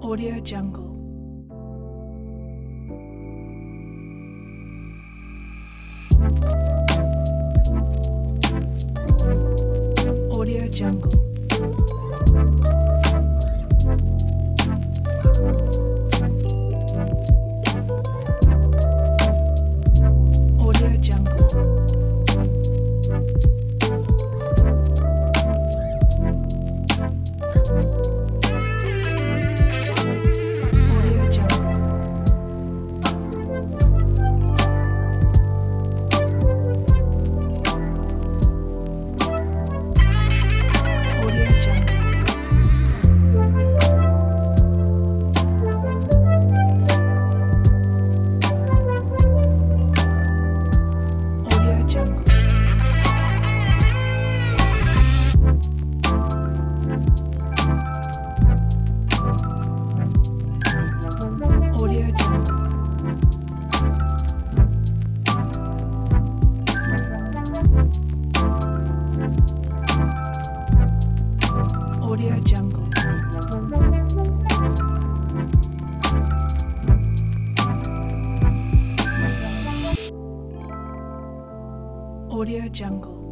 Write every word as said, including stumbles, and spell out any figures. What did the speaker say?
Audio Jungle. Audio Jungle. Audio Jungle. Audio Jungle. Audio Jungle. Audio Jungle. Audio Jungle. Audio Jungle.